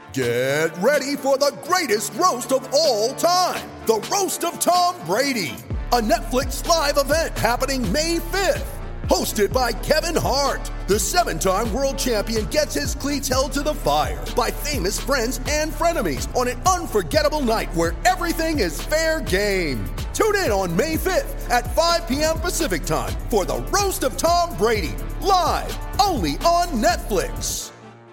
Get ready for the greatest roast of all time, the Roast of Tom Brady, a Netflix live event happening May 5th. Hosted by Kevin Hart, the 7-time world champion gets his cleats held to the fire by famous friends and frenemies on an unforgettable night where everything is fair game. Tune in on May 5th at 5 p.m. Pacific time for the Roast of Tom Brady, live only on Netflix.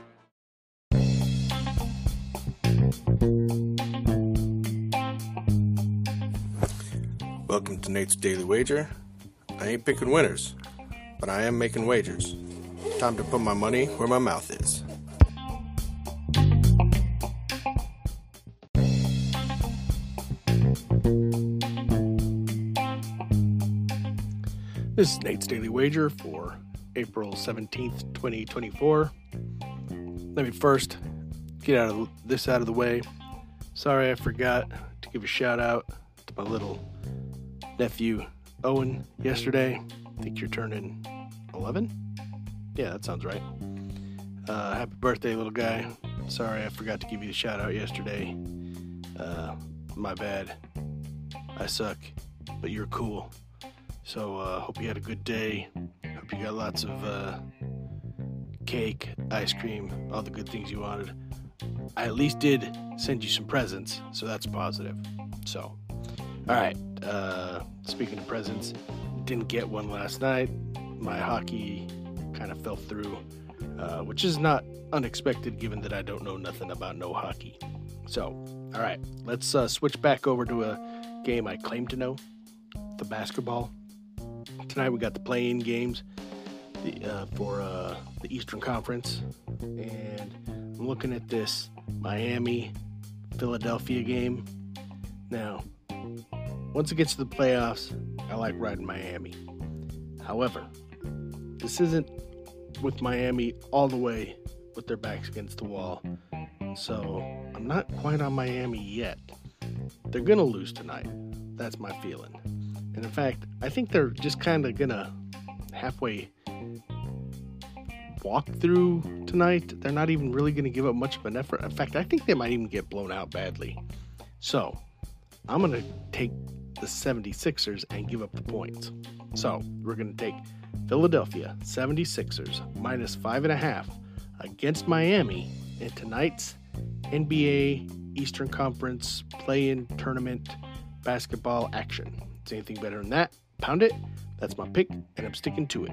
Welcome to Nate's Daily Wager. I ain't picking winners, but I am making wagers. Time to put my money where my mouth is. This is Nate's Daily Wager for April 17th, 2024. Let me first get this out of the way. Sorry I forgot to give a shout out to my little nephew Owen yesterday. I think you're turning 11? Yeah, that sounds right. Happy birthday, little guy. Sorry I forgot to give you a shout out yesterday. My bad. I suck, but you're cool. So hope you had a good day. Hope you got lots of cake, ice cream, all the good things you wanted. I at least did send you some presents, so that's positive. So, all right. Speaking of presents, didn't get one last night. My hockey kind of fell through, which is not unexpected given that I don't know nothing about no hockey. So, all right, let's switch back over to a game I claim to know, the basketball. Tonight we got the play-in games for the Eastern Conference, and I'm looking at this Miami-Philadelphia game. Now, once it gets to the playoffs, I like riding Miami. However, this isn't with Miami all the way with their backs against the wall. So I'm not quite on Miami yet. They're going to lose tonight. That's my feeling. And in fact, I think they're just kind of going to halfway walk through tonight. They're not even really going to give up much of an effort. In fact, I think they might even get blown out badly. So I'm going to take the 76ers and give up the points. So we're going to take Philadelphia 76ers minus 5.5 against Miami in tonight's NBA Eastern Conference play-in tournament basketball action. Is anything better than that? Pound it. That's my pick, and I'm sticking to it.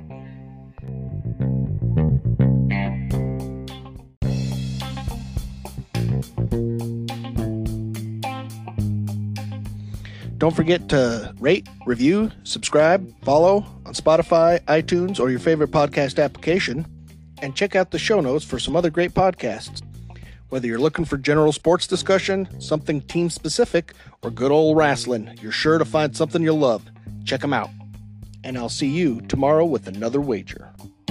Don't forget to rate, review, subscribe, follow on Spotify, iTunes, or your favorite podcast application, and check out the show notes for some other great podcasts. Whether you're looking for general sports discussion, something team-specific, or good old wrestling, you're sure to find something you'll love. Check them out. And I'll see you tomorrow with another wager.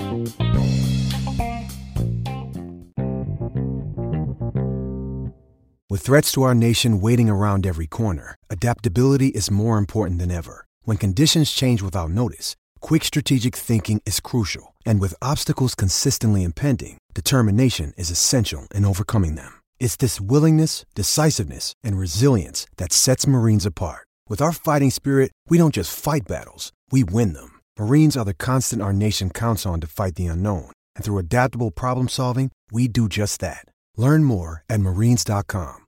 With threats to our nation waiting around every corner, adaptability is more important than ever. When conditions change without notice, quick strategic thinking is crucial. And with obstacles consistently impending, determination is essential in overcoming them. It's this willingness, decisiveness, and resilience that sets Marines apart. With our fighting spirit, we don't just fight battles, we win them. Marines are the constant our nation counts on to fight the unknown. And through adaptable problem solving, we do just that. Learn more at Marines.com.